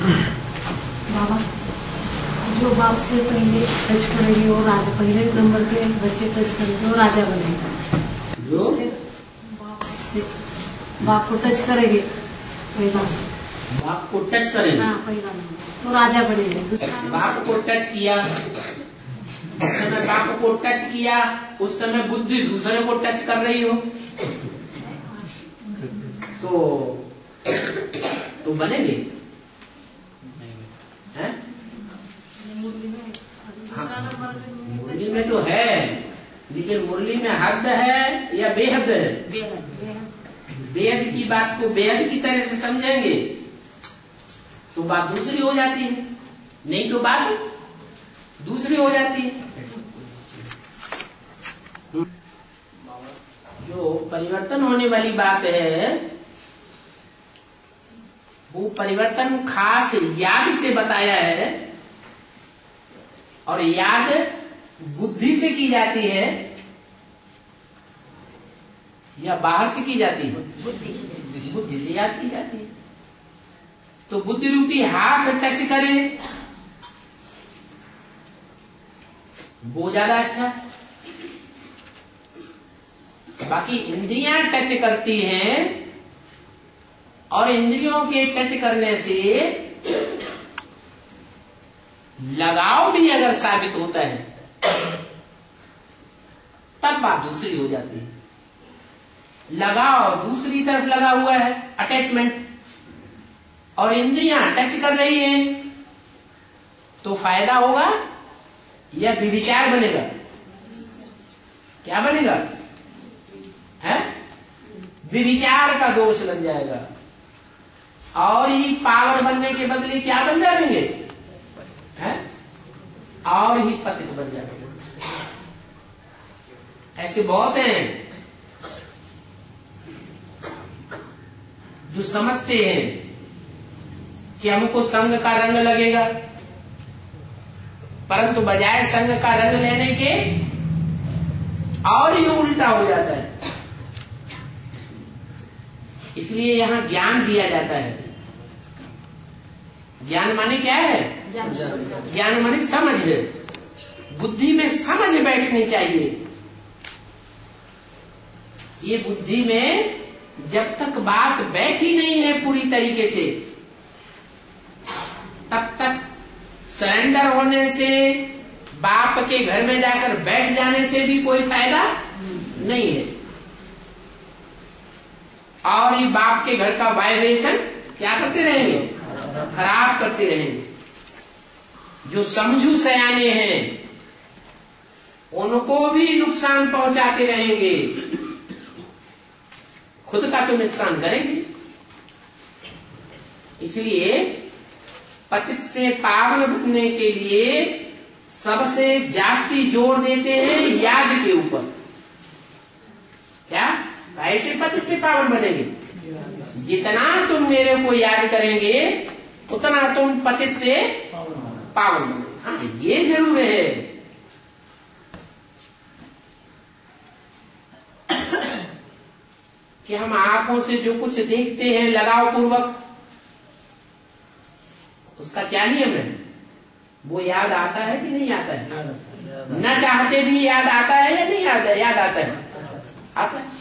बाबा, जो बाप से पहले टच करेंगे वो राजा, पहले नंबर के बच्चे टच करेंगे वो राजा बनेगा। जो बाप को टच करेंगे पहला, बाप को टच करेंगे, हाँ पहला नंबर तो राजा बनेगा। बाप को टच किया, उस समय बाप को टच किया, उस समय बुद्धि दूसरे को टच कर रही हो तो बनेंगे हैं? मुरली में तो है, लेकिन मुरली में हद है या बेहद है? बेहद की बात को बेहद की तरह से समझेंगे तो बात दूसरी हो जाती है, नहीं तो बात दूसरी हो जाती है। जो परिवर्तन होने वाली बात है वो परिवर्तन खास याद से बताया है, और याद बुद्धि से की जाती है या बाहर से की जाती है? बुद्धि से याद की जाती है। तो बुद्धि रूपी हाथ टच करे वो ज्यादा अच्छा। बाकी इंद्रियां टच करती हैं, और इंद्रियों के टच करने से लगाव भी अगर साबित होता है तब बात दूसरी हो जाती है। लगाव दूसरी तरफ लगा हुआ है, अटैचमेंट, और इंद्रियां टच कर रही हैं तो फायदा होगा या विविचार बनेगा? क्या बनेगा? है विविचार का दोष लग जाएगा, और ही पावर बनने के बदले क्या बन जाएंगे? है और ही पतित बन जाएंगे। ऐसे बहुत हैं जो समझते हैं कि हमको संघ का रंग लगेगा, परंतु बजाय संघ का रंग लेने के और ही उल्टा हो जाता है। इसलिए यहां ज्ञान दिया जाता है। ज्ञान माने क्या है? ज्ञान माने समझ है। बुद्धि में समझ बैठनी चाहिए। ये बुद्धि में जब तक बात बैठी नहीं है पूरी तरीके से, तब तक सरेंडर होने से, बाप के घर में जाकर बैठ जाने से भी कोई फायदा नहीं है। और ये बाप के घर का वाइब्रेशन क्या करते रहेंगे? खराब करते रहेंगे। जो समझू सयाने हैं उनको भी नुकसान पहुंचाते रहेंगे, खुद का तो नुकसान करेंगे। इसलिए पतित से पावन बनने के लिए सबसे जास्ती जोर देते हैं याद के ऊपर। क्या? कैसे पतित से पावन बनेंगे? जितना तुम मेरे को याद करेंगे उतना तुम पतित से पावन बनेंगे। हाँ, ये जरूर है। कि हम आंखों से जो कुछ देखते हैं लगाव पूर्वक, उसका क्या नियम है? वो याद आता है कि नहीं आता है? न चाहते भी याद आता है या नहीं आता? याद आता है, आता है।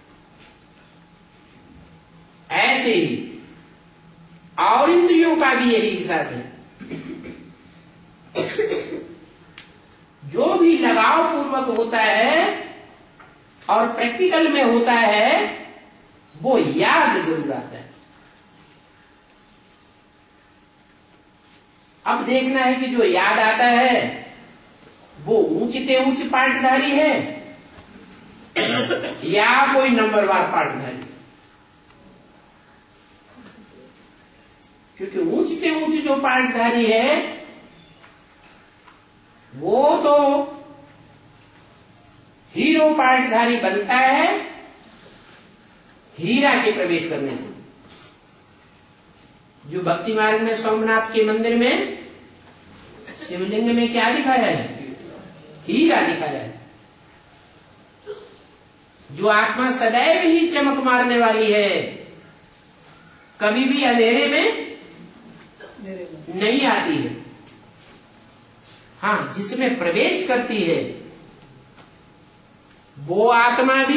ऐसे ही और इंद्रियों का भी यही हिसाब है। जो भी लगाव पूर्वक होता है और प्रैक्टिकल में होता है वो याद जरूर आता है। अब देखना है कि जो याद आता है वो ऊंचते ऊंच पाठधारी है या कोई नंबरवार पाठधारी। क्योंकि ऊंचते ऊंच जो पाठधारी है वो तो हीरो पाठधारी बनता है हीरा के प्रवेश करने से। जो भक्ति मार्ग में सोमनाथ के मंदिर में शिवलिंग में क्या दिखाया है? हीरा दिखाया है। जो आत्मा सदैव ही चमक मारने वाली है, कभी भी अंधेरे में नहीं आती है। हाँ, जिसमें प्रवेश करती है वो आत्मा भी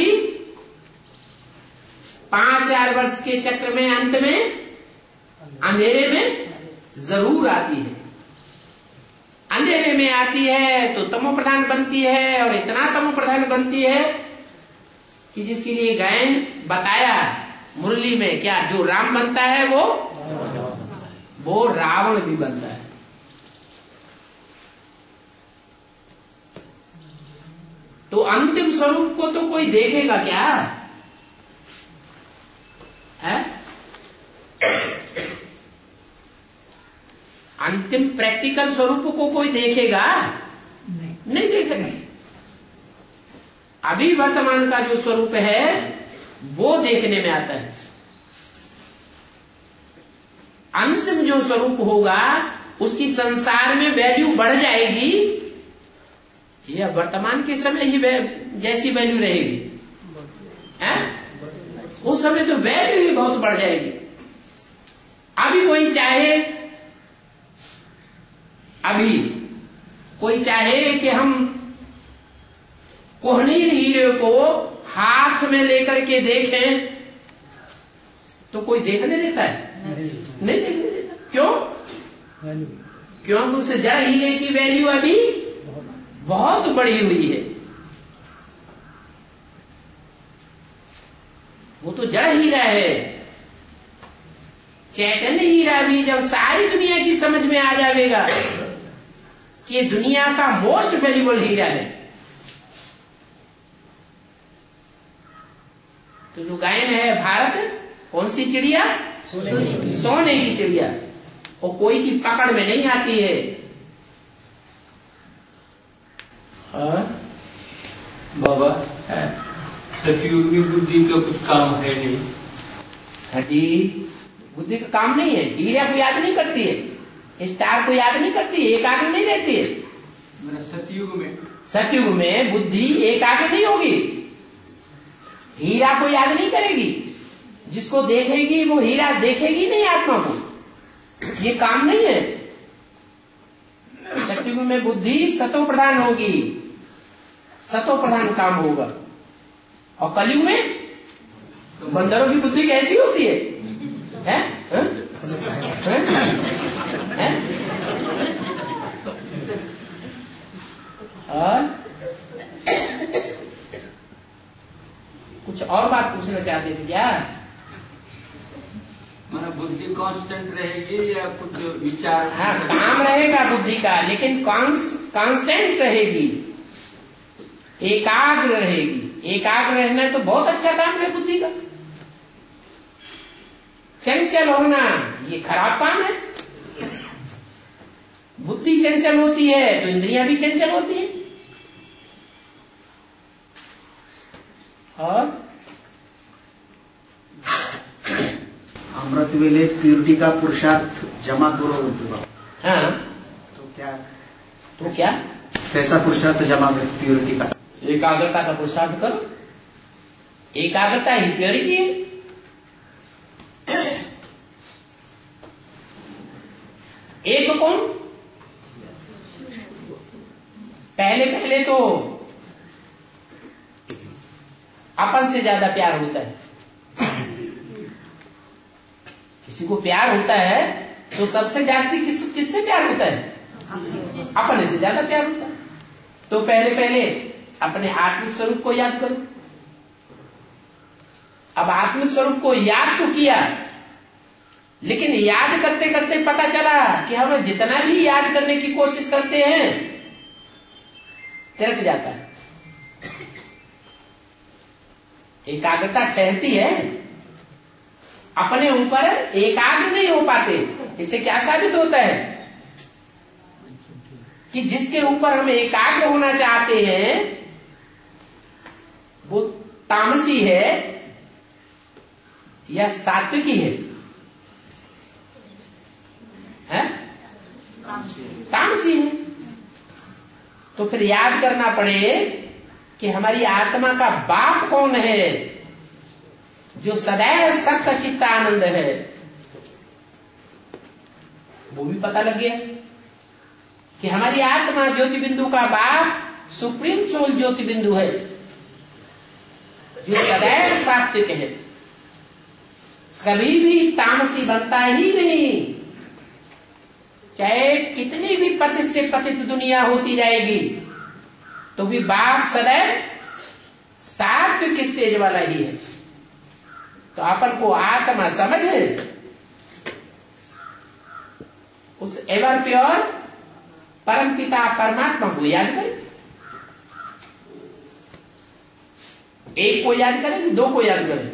5,000 वर्ष के चक्र में अंत में अंधेरे में जरूर आती है। अंधेरे में आती है तो तमो प्रधान बनती है, और इतना तमो प्रधान बनती है कि जिसके लिए गायन बताया मुरली में, क्या जो राम बनता है वो रावण भी बनता है। तो अंतिम स्वरूप को तो कोई देखेगा क्या है? अंतिम प्रैक्टिकल स्वरूप को कोई देखेगा? नहीं देखेगा। अभी वर्तमान का जो स्वरूप है वो देखने में आता है। अंतिम जो स्वरूप होगा उसकी संसार में वैल्यू बढ़ जाएगी, या वर्तमान के समय ही जैसी वैल्यू रहेगी? उस समय तो वैल्यू ही बहुत बढ़ जाएगी। अभी कोई चाहे कि हम कोहनीर हीरे को हाथ में लेकर के देखें, तो कोई देखने देता है? नहीं देखने देता। क्यों? क्योंकि उस जड़ हीरे की वैल्यू अभी बहुत बढ़ी हुई है। वो तो जड़ हीरा है। चैतन्य हीरा भी जब सारी दुनिया की समझ में आ जाएगा कि ये दुनिया का मोस्ट वैल्यूबल हीरा है, तो जो गायन है भारत कौन सी चिड़िया? सोने की चिड़िया। और कोई की पकड़ में नहीं आती है। बाबा, सतयुग में बुद्धि का कुछ काम है नहीं? जी, बुद्धि का काम नहीं है। हीरा को याद नहीं करती है, स्टार को याद नहीं करती है, एकाग्र नहीं रहती है। सतयुग में बुद्धि एकाग्र नहीं होगी, हीरा को याद नहीं करेगी। जिसको देखेगी वो हीरा देखेगी नहीं आत्मा को। ये काम नहीं है। सतयुग में बुद्धि सतो प्रधान होगी, सतो प्रधान काम होगा। और कलयुग में बंदरों की बुद्धि कैसी होती है? हैं? और कुछ और बात पूछना चाहते थे क्या? माना बुद्धि कांस्टेंट रहेगी या कुछ विचार? हाँ, काम रहेगा बुद्धि का, लेकिन कांस्टेंट रहेगी, एकाग्र रहेगी। एकाग्र रहना है तो बहुत अच्छा काम है बुद्धि का। चंचल होना ये खराब काम है। बुद्धि चंचल होती है तो इंद्रियां भी चंचल होती है। और अमृत वेले प्यूरिटी का पुरुषार्थ जमा करो। हाँ, तो क्या कैसा पुरुषार्थ जमा करो? प्यूरिटी का, एकाग्रता का पुरुषार्थ करो। एकाग्रता ही प्योरिटी है। एक कौन? पहले तो अपन से ज्यादा प्यार होता है। किसी को प्यार होता है तो सबसे जास्ती किससे प्यार होता है? अपने से ज्यादा प्यार होता है। तो पहले अपने आत्मिक स्वरूप को याद करो। अब आत्मिक स्वरूप को याद तो किया, लेकिन याद करते करते पता चला कि हम जितना भी याद करने की कोशिश करते हैं तिरक जाता है। एकाग्रता ठहरती है, अपने ऊपर एकाग्र नहीं हो पाते। इससे क्या साबित होता है कि जिसके ऊपर हम एकाग्र होना चाहते हैं वो तामसी है या सात्विकी है? तामसी है। तो फिर याद करना पड़े कि हमारी आत्मा का बाप कौन है, जो सदैव सत्य चित्त आनंद है। वो भी पता लग गया कि हमारी आत्मा ज्योति बिंदु का बाप सुप्रीम सोल ज्योति बिंदु है, जो सदैव सात्विक है, कभी भी तामसी बनता ही नहीं। चाहे कितनी भी पतित से पतित दुनिया होती जाएगी तो भी बाप सदैव सात्विक स्टेज वाला ही है। तो अपन को आत्मा समझ उस एवर प्योर परम पिता परमात्मा को याद करें। एक को याद करें कि दो को याद करें?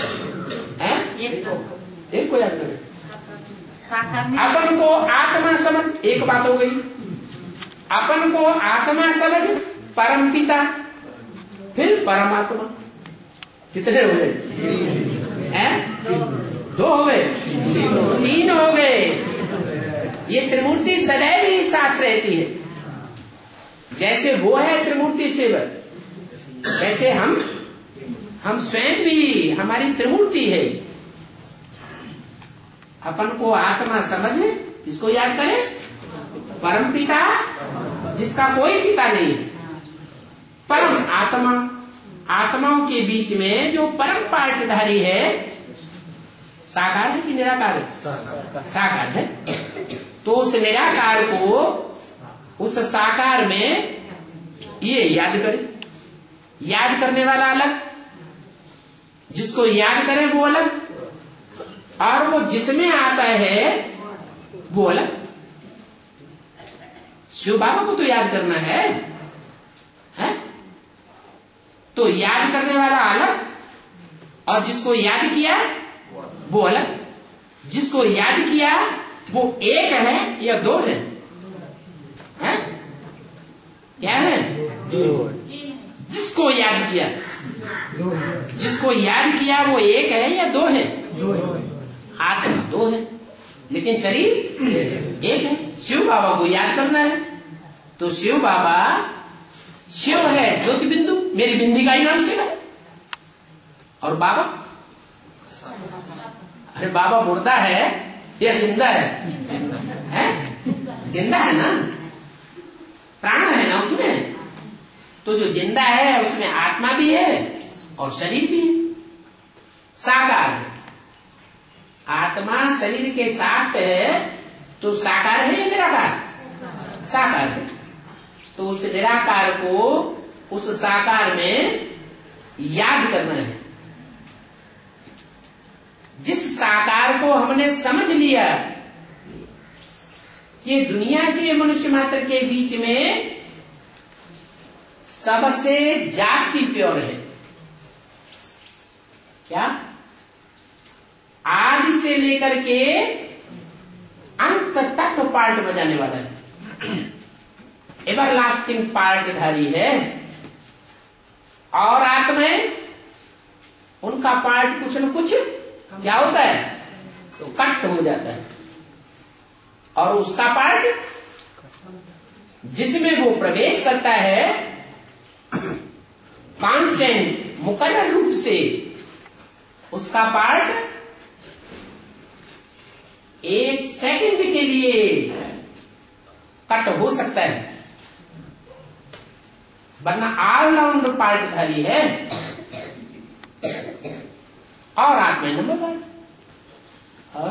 एक को याद करें। अपन को आत्मा समझ, एक बात हो गई। अपन को आत्मा समझ, परम पिता, फिर परमात्मा। कितने हो गए? दो हो गए, तीन हो गए। ये त्रिमूर्ति सदैव ही साथ रहती है। जैसे वो है त्रिमूर्ति सेवक, वैसे हम स्वयं भी हमारी त्रिमूर्ति है। अपन को आत्मा समझे, इसको याद करें, परम पिता जिसका कोई पिता नहीं, परम आत्मा, आत्माओं के बीच में जो परम पार्टधारी है, साकार है कि निराकार है? साकार है। तो उस निराकार को उस साकार में ये याद करें। याद करने वाला अलग, जिसको याद करें वो अलग, और वो जिसमें आता है वो अलग। शिव बाबा को तो याद करना है? तो याद करने वाला अलग, और जिसको याद किया वो अलग। जिसको याद किया वो एक है या दो है? क्या है? जिसको याद किया, जिसको याद किया वो एक है या दो है? आत्मा दो है, लेकिन शरीर एक है। शिव बाबा को याद करना है तो शिव बाबा, शिव है ज्योति बिंदु, मेरी बिंदी का ही नाम शिव है। और बाबा, अरे बाबा मुर्दा है या जिंदा है? जिंदा है ना, प्राण है ना उसमें। तो जो जिंदा है उसमें आत्मा भी है और शरीर भी है, साकार है। आत्मा शरीर के साथ है तो साकार है या निराकार? साकार है। तो उस निराकार को उस साकार में याद करना है। जिस साकार को हमने समझ लिया कि दुनिया के मनुष्य मात्र के बीच में सबसे जास्ती प्योर है, क्या? आदि से लेकर के अंत तक पार्ट बजाने वाला है, एवर लास्टिंग पार्टधारी है। और आत्माएं, उनका पार्ट कुछ न कुछ क्या होता है? तो कट हो जाता है। और उसका पार्ट जिसमें वो प्रवेश करता है, कांस्टेंट मुकर्रर रूप से उसका पार्ट एक सेकंड के लिए कट हो सकता है, वरना ऑलराउंड पार्टधारी है। और आत्मा नंबर वन। और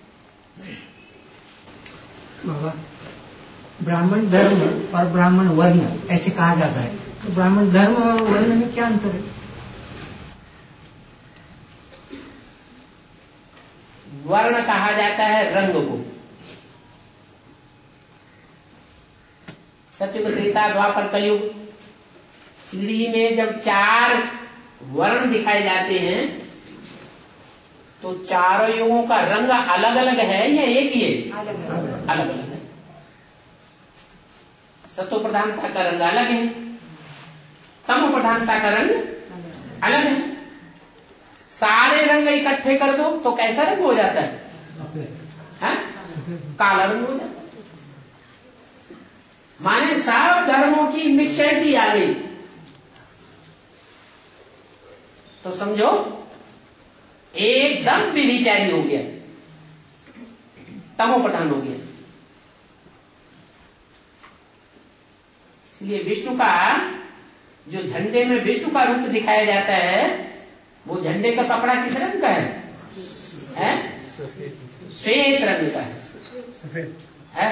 बाबा, ब्राह्मण धर्म और ब्राह्मण वर्ण ऐसे कहा जाता है, तो ब्राह्मण धर्म और वर्ण में क्या अंतर है? वर्ण कहा जाता है रंग को। सत्ययुग, त्रेता, द्वापर, कलयुग, सीढ़ी में जब चार वर्ण दिखाए जाते हैं तो चारों युगों का रंग अलग अलग है या एक ही है? अलग अलग है। सत्व प्रधानता का रंग अलग है, तम प्रधानता का रंग अलग है। सारे रंग इकट्ठे कर दो तो कैसा रंग हो जाता है? काला रंग हो जाता है। माने सब धर्मों की मिक्सचरिटी आ गई तो समझो एकदम व्यभिचारी हो गया। तमो प्रधान हो गया। इसलिए विष्णु का जो झंडे में विष्णु का रूप दिखाया जाता है, वो झंडे का कपड़ा किस रंग का है? श्वेत रंग का है।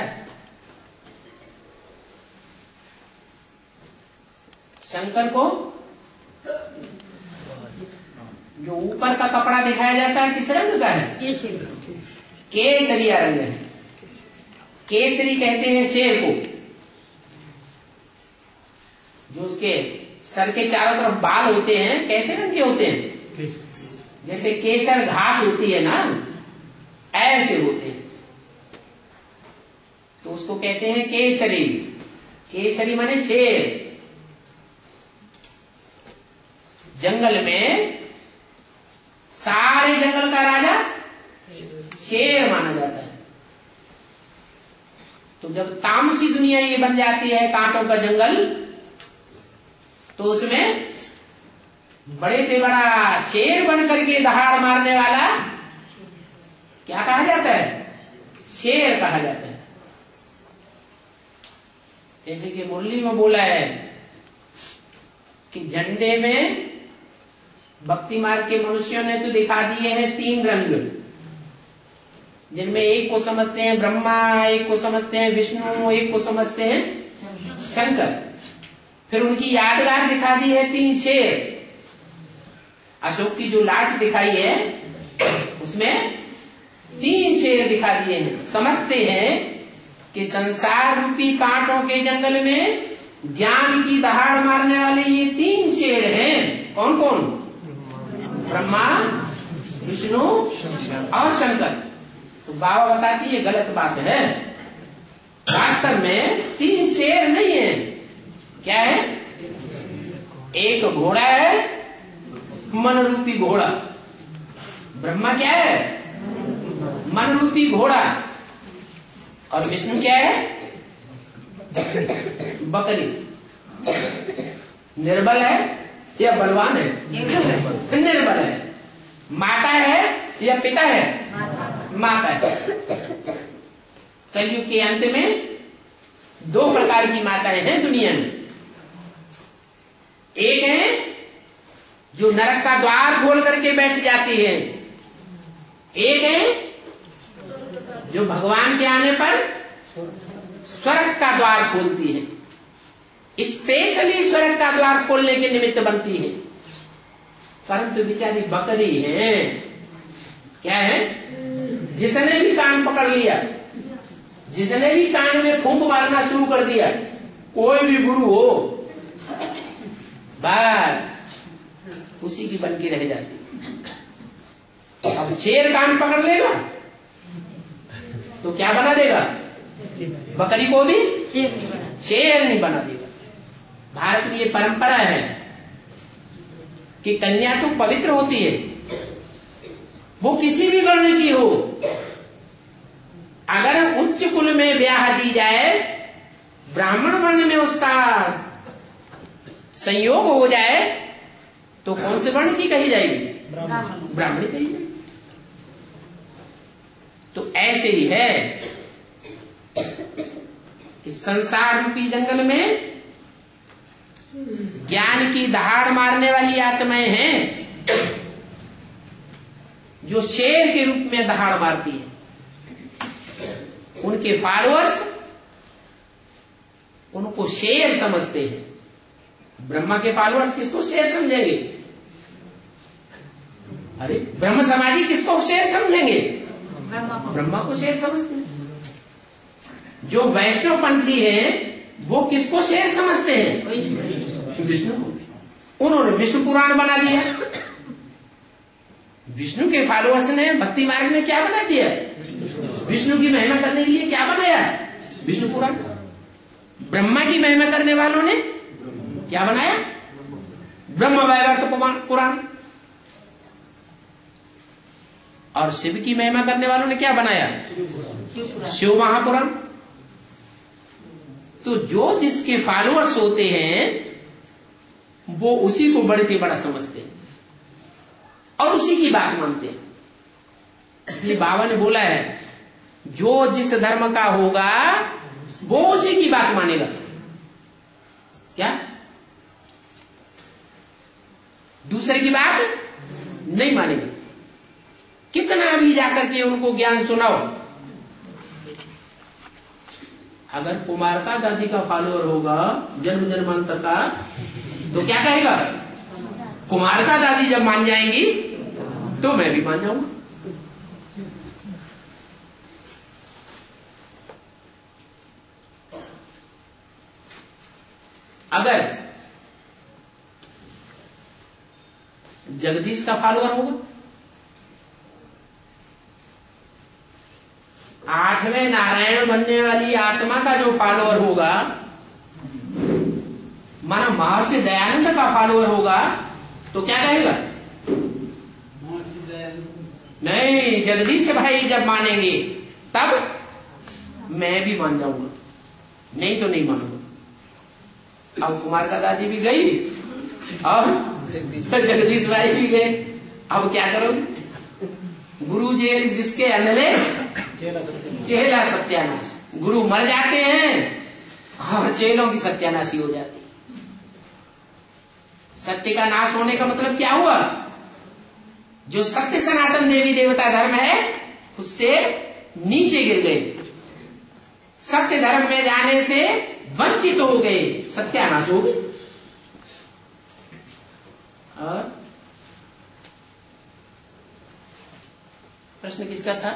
शंकर को जो ऊपर का कपड़ा दिखाया जाता है किस रंग का है? केसरिया रंग है। केसरी कहते हैं शेर को। जो उसके सर के चारों तरफ बाल होते हैं कैसे रंग के होते हैं? जैसे केसर घास होती है ना, ऐसे होते हैं। तो उसको कहते हैं केसरी। केसरी माने शेर। जंगल में सारे जंगल का राजा शेर माना जाता है। तो जब तामसी दुनिया ये बन जाती है, कांटों का जंगल, तो उसमें बड़े से बड़ा शेर बन करके दहाड़ मारने वाला क्या कहा जाता है? शेर कहा जाता है। जैसे कि मुरली में बोला है कि झंडे में भक्ति मार्ग के मनुष्यों ने तो दिखा दिए हैं 3 रंग, जिनमें एक को समझते हैं ब्रह्मा, एक को समझते हैं विष्णु, एक को समझते हैं शंकर। फिर उनकी यादगार दिखा दी है 3 शेर। अशोक की जो लाट दिखाई है उसमें 3 शेर दिखा दिए हैं। समझते हैं कि संसार रूपी कांटों के जंगल में ज्ञान की दहाड़ मारने वाले ये 3 शेर हैं। कौन कौन? ब्रह्मा, विष्णु और शंकर। तो बाबा बताती ये गलत बात है। वास्तव में 3 शेर नहीं है। क्या है? एक घोड़ा है, मन रूपी घोड़ा। ब्रह्मा क्या है? मन रूपी घोड़ा। और विष्णु क्या है? बकरी। निर्बल है या बलवान है? निर्बल है। माता है या पिता है? माता है। कलयुग के अंत में 2 प्रकार की माताएं हैं दुनिया में। एक है जो नरक का द्वार खोल करके बैठ जाती है, एक है जो भगवान के आने पर स्वर्ग का द्वार खोलती है। स्पेशली स्वर्ग का द्वार खोलने के निमित्त बनती है। परंतु बेचारी बकरी है। क्या है? जिसने भी कान पकड़ लिया, जिसने भी कान में फूंक मारना शुरू कर दिया, कोई भी गुरु हो, बस उसी की बनकी रह जाती। अब शेर कान पकड़ लेगा तो क्या बना देगा? बकरी को भी शेर नहीं बना देगा। भारत की ये परंपरा है कि कन्या तो पवित्र होती है, वो किसी भी वर्ण की हो। अगर उच्च कुल में ब्याह दी जाए, ब्राह्मण वर्ण में उसका संयोग हो जाए, तो कौन से वर्ण की कही जाएगी? ब्राह्मण कही जाएगी। तो ऐसे ही है कि संसार रूपी जंगल में ज्ञान की दहाड़ मारने वाली आत्माएं हैं, जो शेर के रूप में दहाड़ मारती है। उनके फॉलोअर्स उनको शेर समझते हैं। ब्रह्मा के फॉलोअर्स किसको शेर समझेंगे? अरे ब्रह्म समाजी किसको शेर समझेंगे? ब्रह्मा को शेर समझते हैं। जो वैष्णव पंथी हैं वो किसको शेर समझते हैं? विष्णु को। उन्होंने विष्णु पुराण बना दिया। विष्णु के फॉलोअर्स ने भक्ति मार्ग में क्या बना दिया? विष्णु की महिमा करने के लिए क्या बनाया? विष्णु पुराण। ब्रह्मा की महिमा करने वालों ने क्या बनाया? ब्रह्म वैवर्त पुराण। और शिव की महिमा करने वालों ने क्या बनाया? शिव महापुराण। तो जो जिसके फॉलोअर्स होते हैं वो उसी को बड़े से बड़ा समझते हैं और उसी की बात मानते हैं। इसलिए बाबा ने बोला है जो जिस धर्म का होगा वो उसी की बात मानेगा। क्या? दूसरे की बात नहीं मानेगा। कितना भी जाकर के उनको ज्ञान सुनाओ, अगर कुमारका दादी का फॉलोअर होगा जन्म जन्मांतर का, तो क्या कहेगा? कुमारका दादी जब मान जाएंगी तो मैं भी मान जाऊंगा। अगर जगदीश का फॉलोअर होगा, 8वें नारायण बनने वाली आत्मा का जो फॉलोअर होगा, माना महर्षि दयानंद का फॉलोअर होगा, तो क्या कहेगा? नहीं, जगदीश भाई जब मानेंगे तब मैं भी मान जाऊंगा, नहीं तो नहीं मानूंगा। अब कुमार का दादी भी गई और तो जगदीश भाई भी गए, अब क्या करोगे? गुरु जी जिसके अंधेरे चेला सत्यानाश। गुरु मर जाते हैं और चेलों की सत्यानाशी हो जाती। सत्य का नाश होने का मतलब क्या हुआ? जो सत्य सनातन देवी देवता धर्म है उससे नीचे गिर गए, सत्य धर्म में जाने से वंचित हो गए, सत्यानाश हो गए। और प्रश्न किसका था?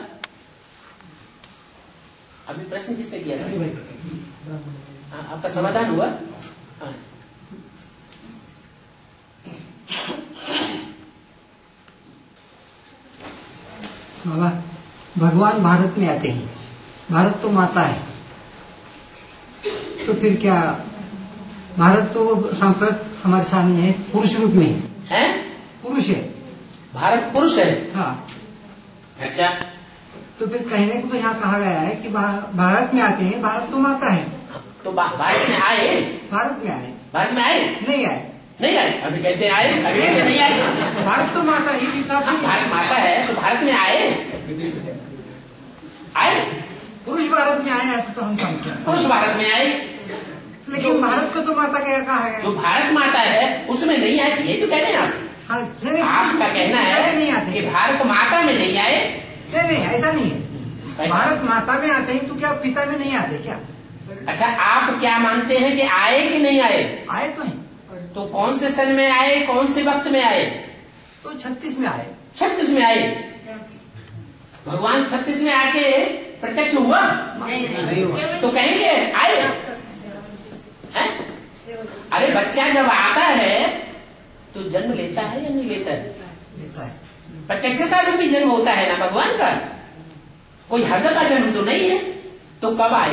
अभी प्रश्न किसने किया था? आपका समाधान हुआ? हाँ। बाबा, भगवान भारत में आते हैं, भारत तो माता है, तो फिर क्या? भारत तो सांप्रत हमारे सामने है, पुरुष रूप में है, पुरुष है, भारत पुरुष है। हाँ। अच्छा, तो फिर कहने को तो यहाँ कहा गया है कि भारत में आते हैं, भारत तो माता है, तो भारत में आए, भारत में आए, भारत में आए, नहीं आए, नहीं आए, अभी कहते हैं आए, अभी कहते नहीं आए। भारत तो माता है, इस हिसाब से भारत माता है तो भारत में आए, आए, पुरुष भारत में आए, ऐसा तो हम समझते हैं। पुरुष भारत में आए, लेकिन भारत को तो माता क्या कहा है? जो भारत माता है उसमें नहीं आए, ये तो कह रहे हैं आप। हाँ, आपका कहना है कि भारत माता में नहीं आए। नहीं, ऐसा नहीं है। भारत माता में आते हैं तो क्या पिता में नहीं आते क्या? अच्छा, आप क्या मानते हैं कि आए कि नहीं आए? आए तो हैं। तो कौन से सन में आए, कौन से वक्त में आए? तो 36 में आए। 36 में आए। भगवान 36 में आके प्रत्यक्ष हुआ? नहीं हुआ। तो कहेंगे आए है? अरे बच्चा जब आता है तो जन्म लेता है या नहीं लेता है? लेता है। प्रत्यक्षता में भी जन्म होता है ना भगवान का, कोई हद का जन्म तो नहीं है। तो कब आए?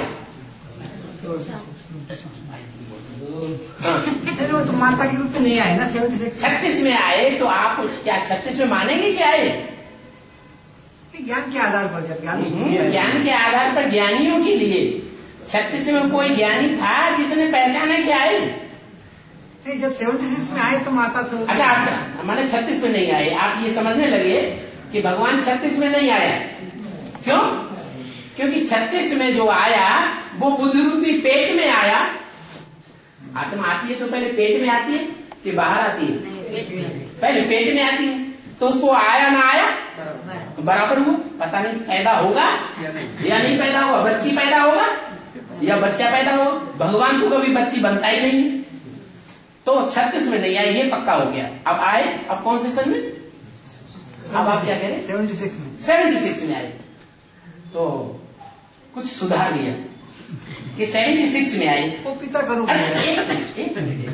वो तो माता के रूप में नहीं आए ना, 36 में आए। तो आप क्या 36 में मानेंगे कि आए? ज्ञान के आधार पर, जब ज्ञान के आधार पर ज्ञानियों के लिए 36 में कोई ज्ञानी था जिसने पहचाना कि आए? नहीं, जब 76 में आए तो माता तो। अच्छा, आप माने 36 में नहीं आए, आप ये समझने लगे कि भगवान 36 में नहीं आया। क्यों? क्योंकि 36 में जो आया वो बुद्ध रूपी पेट में आया। आत्मा आती है तो पहले पेट में आती है कि बाहर आती है? पहले पेट में आती है। तो उसको आया ना आया बराबर हुआ। पता नहीं पैदा होगा या नहीं पैदा होगा, बच्ची पैदा होगा या बच्चा पैदा होगा। भगवान को कभी बच्ची बनता ही नहीं। तो 36 में नहीं आए, ये पक्का हो गया। अब आए, अब कौन से सन में? अब आप क्या कह रहे हैं? 76 में। 76 में आए। तो कुछ सुधार लिया कि 76 में आए। वो पिता करूँ। एक मिनट।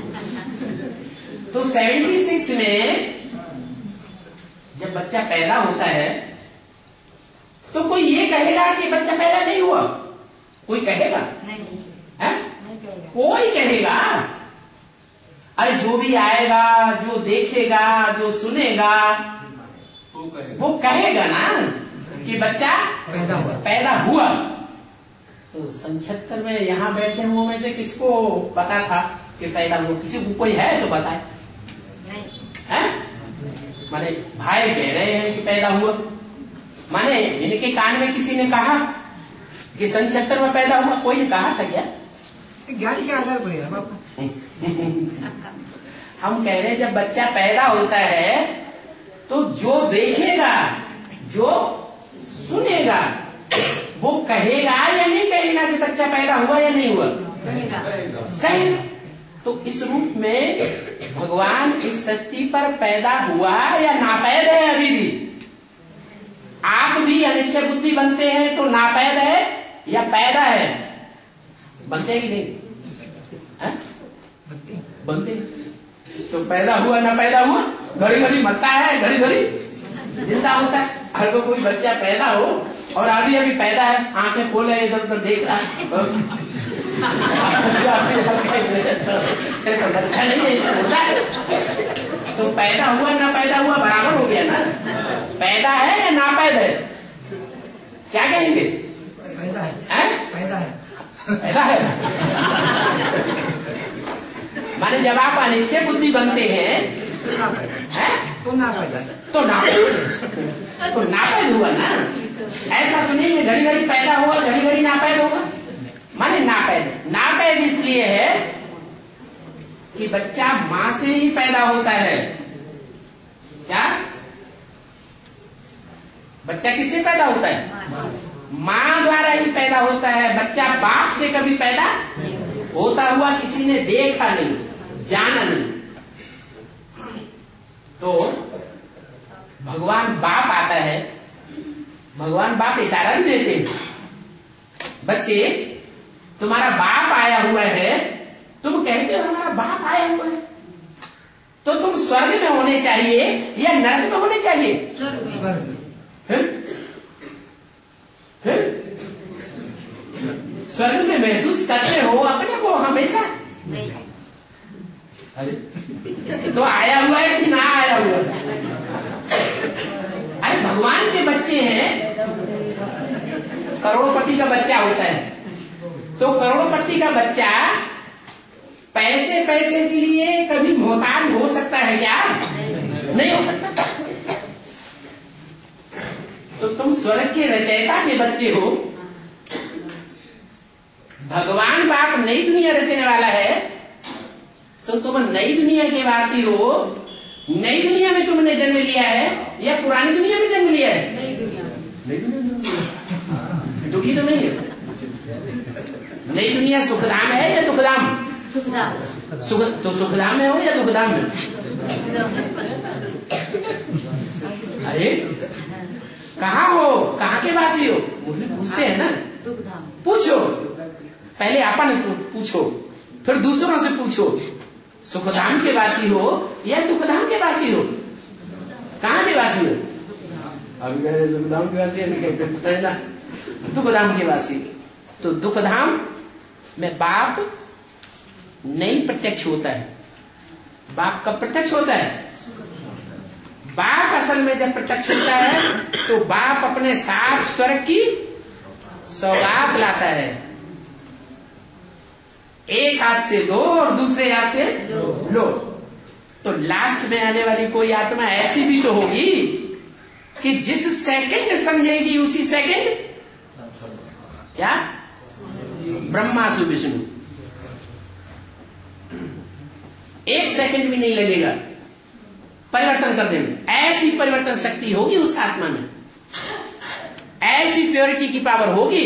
तो 76 में जब बच्चा पैदा होता है तो कोई ये कहेगा कि बच्चा पैदा नहीं हुआ? कोई कहेगा? नहीं, है? नहीं कहेगा। कोई कहेगा? अरे जो भी आएगा, जो देखेगा, जो सुनेगा, वो कहेगा ना कि बच्चा पैदा हुआ। तो 76 में यहाँ बैठे हुए में से किसको पता था कि पैदा हुआ? किसी को कोई है तो बताए। नहीं है? माने भाई कह रहे हैं कि पैदा हुआ, माने इनके कान में किसी ने कहा कि 77 में पैदा हुआ, कोई ने कहा था क्या? ज्ञान के आधार पर है बाबा। हम कह रहे हैं जब बच्चा पैदा होता है तो जो देखेगा, जो सुनेगा, वो कहेगा या नहीं कहेगा कि बच्चा पैदा हुआ या नहीं हुआ? कहेगा। तो इस रूप में भगवान इस सृष्टि पर पैदा हुआ या नापैद है? अभी भी आप भी अनिश्चय बुद्धि बनते हैं तो नापैद है या पैदा है? बनते हैं कि नहीं? बनते। तो पैदा हुआ ना पैदा हुआ, घड़ी घड़ी मरता है, घड़ी घड़ी जिंदा होता है। अगर कोई बच्चा पैदा हो और अभी अभी पैदा है, आंखें खोले इधर उधर देख रहा है, तो बच्चा नहीं होता है। तो पैदा हुआ ना पैदा हुआ बराबर हो गया ना? पैदा है या नापैद है? क्या कहेंगे? पैदा है। पैदा है। पैदा है। माने जब आप अनिश्चय बुद्धि बनते हैं तो नापैद, तो नापैद हुआ ना। ऐसा तो नहीं है घड़ी घड़ी पैदा हुआ घड़ी घड़ी नापैद होगा। माने नापैद इसलिए है कि बच्चा माँ से ही पैदा होता है। क्या बच्चा किससे पैदा होता है? माँ द्वारा ही पैदा होता है। बच्चा बाप से कभी पैदा होता हुआ किसी ने देखा नहीं, जाना नहीं। तो भगवान बाप आता है, भगवान बाप इशारा भी देते हैं, बच्चे तुम्हारा बाप आया हुआ है। तुम कहते हो हमारा बाप आया हुआ है, तो तुम स्वर्ग में होने चाहिए या नरक में होने चाहिए? फिर स्वर्ग में महसूस करते हो अपने को हमेशा? नहीं। अरे तो आया हुआ है कि ना आया हुआ है? अरे भगवान के बच्चे हैं, करोड़पति का बच्चा होता है, तो करोड़पति का बच्चा पैसे के लिए कभी मोहताज हो सकता है क्या? नहीं हो सकता। तो तुम स्वर्ग के रचयिता के बच्चे हो। भगवान बाप नई दुनिया रचने वाला है, तो तुम नई दुनिया के वासी हो। नई दुनिया में तुमने जन्म लिया है या पुरानी दुनिया में जन्म लिया है? नई दुनिया। दुखी तो नहीं है? नई दुनिया सुखधाम है या दुखधाम? तो सुखधाम में हो या दुखधाम में? अरे कहाँ हो, कहाँ के वासी हो? मुझे पूछते हैं ना। पूछो, पहले अपन पूछो, फिर दूसरों से पूछो, सुखधाम के वासी हो या दुखधाम के वासी हो? कहाँ के वासी हो? अभी कह रहे दुखधाम के वासी है ना, दुखधाम के वासी। तो दुखधाम में बाप नहीं प्रत्यक्ष होता है। बाप कब प्रत्यक्ष होता है? बाप असल में जब प्रत्यक्ष होता है तो बाप अपने साथ स्वर्ग की सौगात लाता है। एक हाथ से दो और दूसरे हाथ से लो। तो लास्ट में आने वाली कोई आत्मा ऐसी भी तो होगी कि जिस सेकंड समझेगी उसी सेकंड क्या ब्रह्मा सु विष्णु, एक सेकंड भी नहीं लगेगा परिवर्तन करने में। ऐसी परिवर्तन शक्ति होगी उस आत्मा में, ऐसी प्योरिटी की पावर होगी,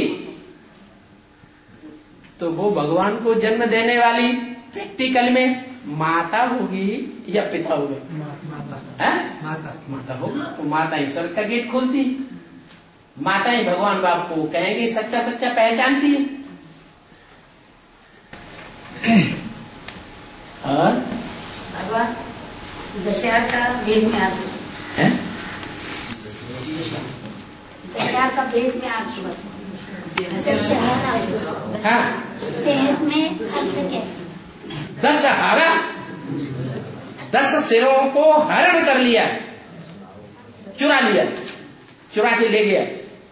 तो वो भगवान को जन्म देने वाली प्रैक्टिकल में माता होगी या पिता होगा? माता होगी। तो माता ईश्वर का गेट खोलती, माता ही भगवान बाप को कहेंगे सच्चा सच्चा पहचानती है। और दशहरा का भेद में आप दशहरा का भेद में आप दशहरा 10 सिरों को हरण कर लिया, चुरा के ले गया।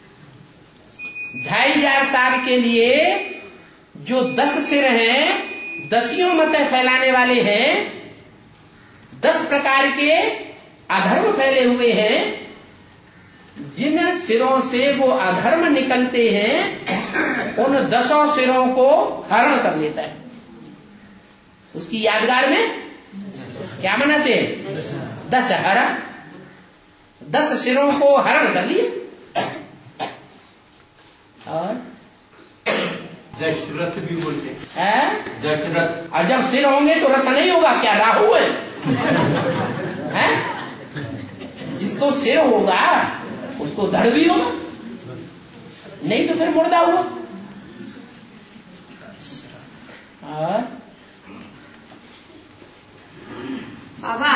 2500 साल के लिए जो 10 सिर हैं, 10 मतें फैलाने वाले हैं, 10 प्रकार के अधर्म फैले हुए हैं, जिन सिरों से वो अधर्म निकलते हैं उन 10 सिरों को हरण कर लेता है। उसकी यादगार में क्या मनाते हैं? 10 हरण, 10 सिरों को हरण कर लिए। और दशरथ भी बोलते हैं दशरथ। और जब सिर होंगे तो रथ नहीं होगा, क्या राहु है? जिसको सिर होगा उसको धड़ भी होगा, नहीं तो फिर मुर्दा हुआ। और बाबा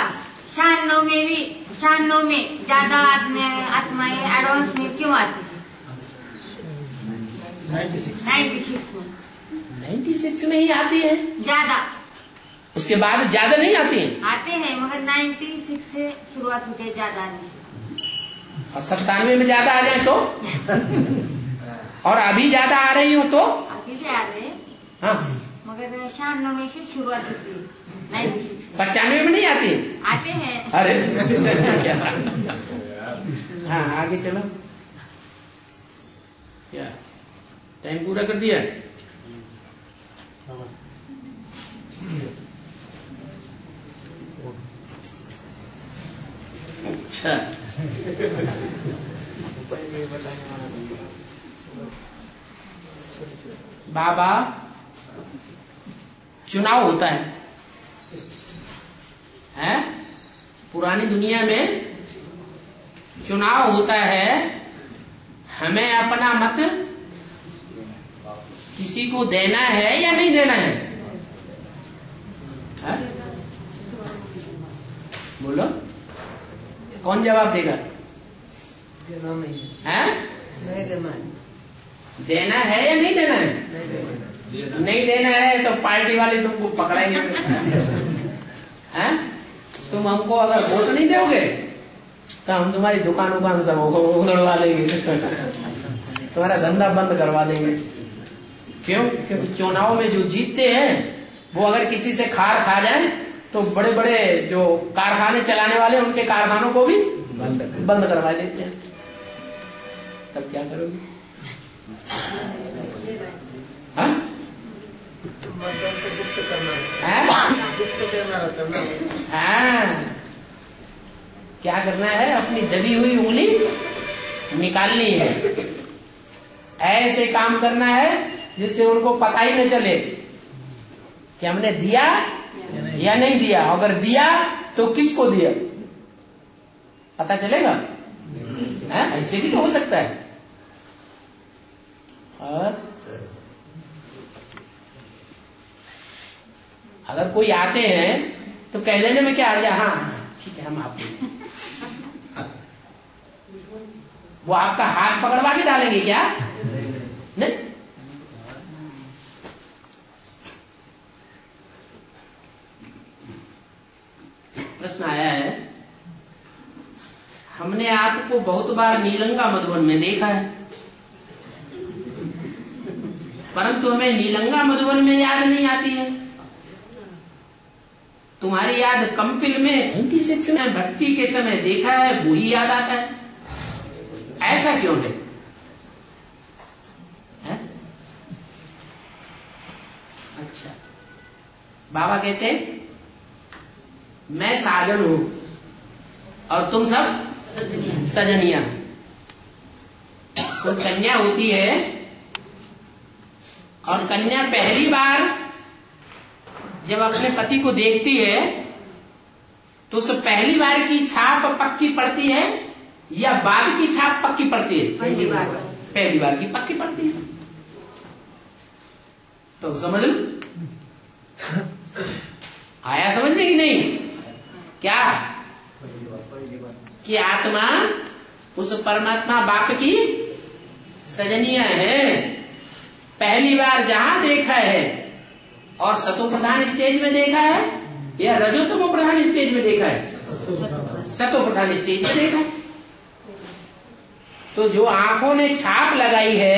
96 में ज्यादा आत्माएं एडवांस में क्यों आती है? 96 में ही आती है ज्यादा, उसके बाद ज्यादा नहीं आती है। आते हैं मगर 96 से शुरुआत होती है ज्यादा नहीं। और 97 में ज्यादा आ जाए तो और अभी ज्यादा आ रही हो तो अभी से आ रहे हैं, हाँ, मगर 96 से शुरुआत होती है, 96 95 में नहीं आती है। आते हैं। अरे हाँ, आगे चलो। क्या टाइम पूरा कर दिया? अच्छा, बाबा चुनाव होता है? पुरानी दुनिया में चुनाव होता है, हमें अपना मत किसी को देना है या नहीं देना है? बोलो, कौन जवाब देगा? देना है या नहीं देना है? नहीं देना है तो पार्टी वाले तुमको पकड़ेंगे। तुम हमको अगर वोट नहीं दोगे तो हम तुम्हारी दुकान सब उगड़वा लेंगे, तुम्हारा धंधा बंद करवा देंगे। क्यों? क्योंकि चुनाव में जो जीतते हैं वो अगर किसी से खार खा जाए तो बड़े बड़े जो कारखाने चलाने वाले उनके कारखानों को भी बंद करवा देते हैं। तब क्या करोगे? हाँ? क्या करना है? अपनी दबी हुई उंगली निकालनी है, ऐसे काम करना है जिससे उनको पता ही न चले कि हमने दिया या नहीं दिया। अगर दिया तो किसको दिया पता चलेगा? ऐसे भी तो हो सकता है। और अगर कोई आते हैं तो कह देने में क्या आ गया? हाँ ठीक है, हम आपको, वो आपका हाथ पकड़वा के डालेंगे क्या? नहीं। प्रश्न आया है, हमने आपको बहुत बार नीलंगा मधुबन में देखा है, परंतु हमें नीलंगा मधुबन में याद नहीं आती है। तुम्हारी याद कंपिल में 96 में भक्ति के समय देखा है वही याद आता है, ऐसा क्यों है? अच्छा, बाबा कहते मैं साजन हूं और तुम सब सजनिया। तो कन्या होती है और कन्या पहली बार जब अपने पति को देखती है तो उस पहली बार की छाप पक्की पड़ती है या बाद की छाप पक्की पड़ती है? पहली बार की पक्की पड़ती है। तो समझ लो, आया समझ में कि नहीं? क्या कि आत्मा उस परमात्मा बाप की सजनिया है। पहली बार जहां देखा है और सतो प्रधान स्टेज में देखा है या रजोतमो प्रधान स्टेज में देखा है? सतो प्रधान स्टेज में देखा है। तो जो आंखों ने छाप लगाई है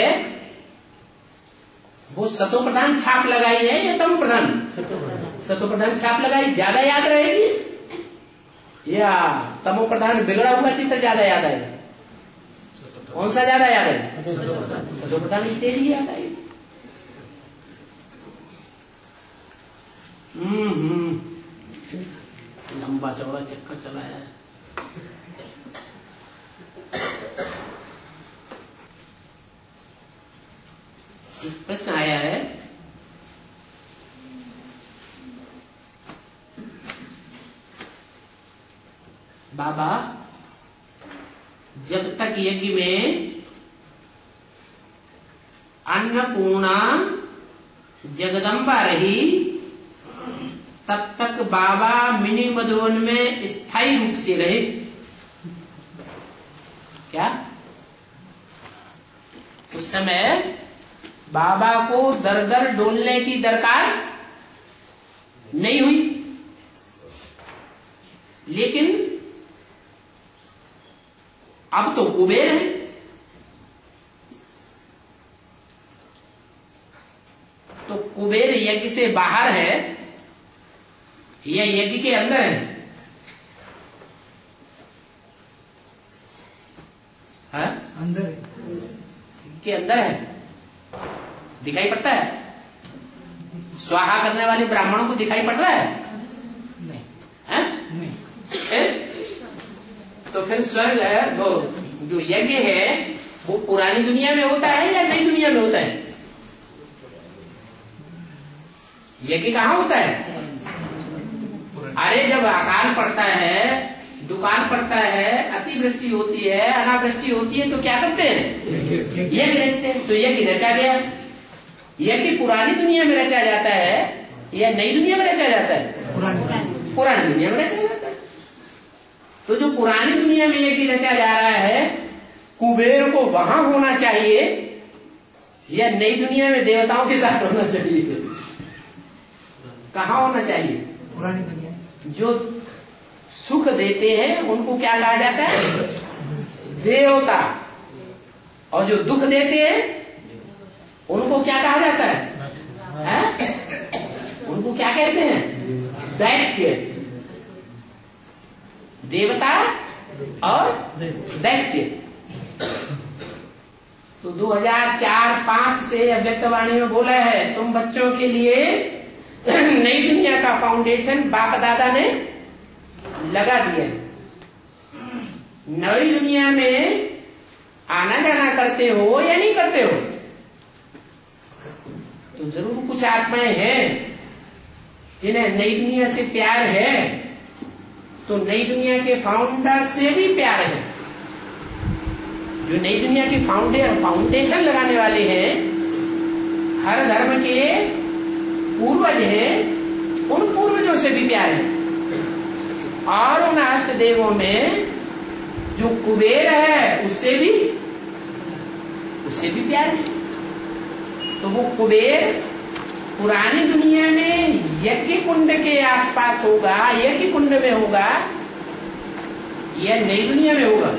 वो सतो प्रधान छाप लगाई है या तमो प्रधान? सतो प्रधान छाप लगाई, ज्यादा याद रहेगी या तमो प्रधान बिगड़ा हुआ चित्र ज्यादा याद आएगा? कौन सा ज्यादा याद है? सतोप्रधान तेजी याद आई। लंबा चौड़ा चक्कर चलाया है। प्रश्न आया है, बाबा जब तक यज्ञ में अन्नपूर्णा जगदम्बा रही तब तक बाबा मिनी मधुवन में स्थायी रूप से रहे। क्या उस समय बाबा को दर दर डोलने की दरकार नहीं हुई, लेकिन अब तो कुबेर है, तो कुबेर यज्ञ से बाहर है या यज्ञ के अंदर है? अंदर है, के अंदर है, दिखाई पड़ता है? स्वाहा करने वाले ब्राह्मणों को दिखाई पड़ रहा है? नहीं है? नहीं। तो फिर स्वर्ग है, वो जो यज्ञ है वो पुरानी दुनिया में होता है या नई दुनिया में होता है? यज्ञ कहाँ होता है? अरे जब अकाल पड़ता है, दुकान पड़ता है, अतिवृष्टि होती है, अनावृष्टि होती है, तो क्या करते हैं? यज्ञ रचते हैं। तो यज्ञ रचा गया। यज्ञ पुरानी दुनिया में रचा जाता है या नई दुनिया में रचा जाता है? पुरानी दुनिया में रचा जाता है। तो जो पुरानी दुनिया में यज्ञ रचा जा रहा है, कुबेर को वहां होना चाहिए या नई दुनिया में देवताओं के साथ होना चाहिए? कहाँ होना चाहिए? पुरानी दुनिया। जो सुख देते हैं उनको क्या कहा जाता है? देवता। और जो दुख देते हैं उनको क्या कहा जाता है? उनको क्या कहते हैं? दैत्य। देवता और दैत्य। तो 2004-05 से अव्यक्तवाणी में बोला है, तुम बच्चों के लिए नई दुनिया का फाउंडेशन बाप दादा ने लगा दिया। नई दुनिया में आना जाना करते हो या नहीं करते हो? तो जरूर कुछ आत्माएं हैं जिन्हें नई दुनिया से प्यार है, तो नई दुनिया के फाउंडर से भी प्यार है। जो नई दुनिया की फाउंडेशन लगाने वाले हैं, हर धर्म के पूर्वज हैं, उन पूर्वजों से भी प्यार है। और उन अष्ट देवों में जो कुबेर है उससे भी प्यार है। तो वो कुबेर पुरानी दुनिया में यज्ञ कुंड के आसपास होगा, यज्ञ कुंड में होगा या नई दुनिया में होगा?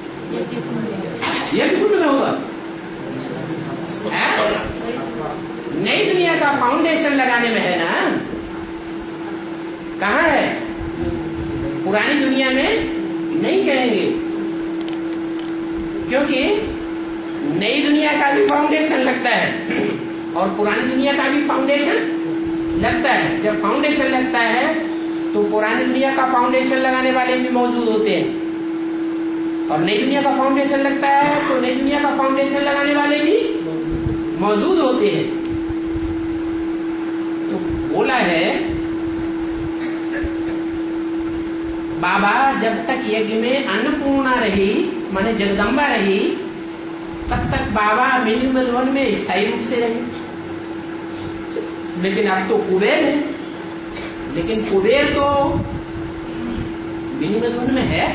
यज्ञ कुंड में होगा। नई दुनिया का फाउंडेशन लगाने में है ना? कहाँ है? पुरानी दुनिया में नहीं कहेंगे, क्योंकि नई दुनिया का भी फाउंडेशन लगता है और पुरानी दुनिया का भी फाउंडेशन लगता है। जब फाउंडेशन लगता है तो पुरानी दुनिया का फाउंडेशन लगाने वाले भी मौजूद होते हैं, और नई दुनिया का फाउंडेशन लगता है तो नई दुनिया का फाउंडेशन लगाने वाले भी मौजूद होते हैं। तो बोला है बाबा जब तक यज्ञ में अन्नपूर्णा रही, माने जगदम्बा रही, तब तक बाबा मिनी मधुवन में स्थायी रूप से रहे। लेकिन अब तो कुबेर है, लेकिन कुबेर तो मिनी मधुवन में है?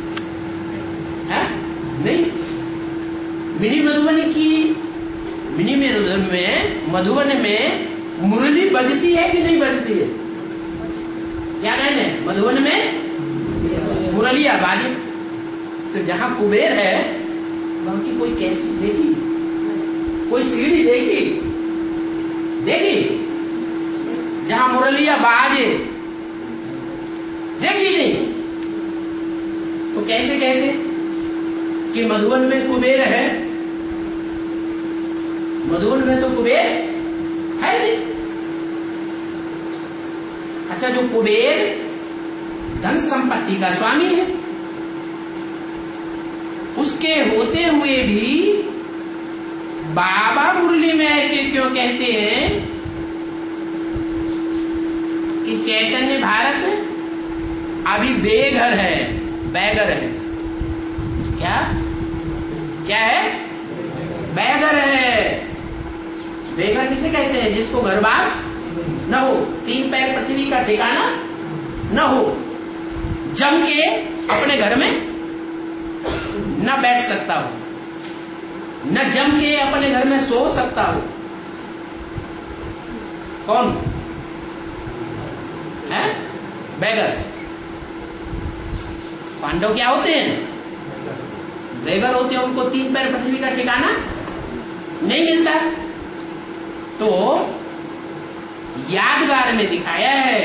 नहीं। मिनी मधुवन में मुरली बजती है कि नहीं बजती है? क्या कहने? मधुवन में मुरलिया बाजी। तो जहां कुबेर है वहां की कोई कैसी देखी, कोई सीढ़ी देखी जहां मुरलिया बाजे? देखी नहीं। तो कैसे कहते? कि मधुबन में कुबेर है? मधुबन में तो कुबेर है नहीं। अच्छा, जो कुबेर धन संपत्ति का स्वामी है, उसके होते हुए भी बाबा मुरली में ऐसे क्यों कहते हैं कि चैतन्य भारत अभी बेघर है, बैगर है? क्या क्या है? बैगर है। बेघर किसे कहते हैं? जिसको घर बार न हो, 3 पैर पृथ्वी का ठिकाना न हो, जम के अपने घर में न बैठ सकता हो, न जम के अपने घर में सो सकता हो। कौन है? बैगर। पांडव क्या होते हैं? बैगर होते हैं। उनको 3 पैर पृथ्वी का ठिकाना नहीं मिलता। तो यादगार में दिखाया है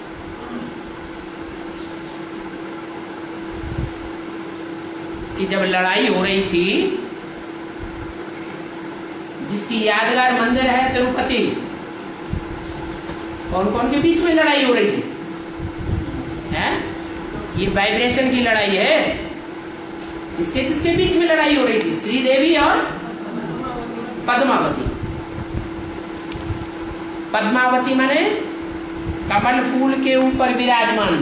कि जब लड़ाई हो रही थी, जिसकी यादगार मंदिर है तिरुपति, कौन कौन के बीच में लड़ाई हो रही थी? है? ये वाइब्रेशन की लड़ाई है। किसके किसके बीच में लड़ाई हो रही थी? श्रीदेवी और पद्मावती। पद्मावती माने कमल फूल के ऊपर विराजमान,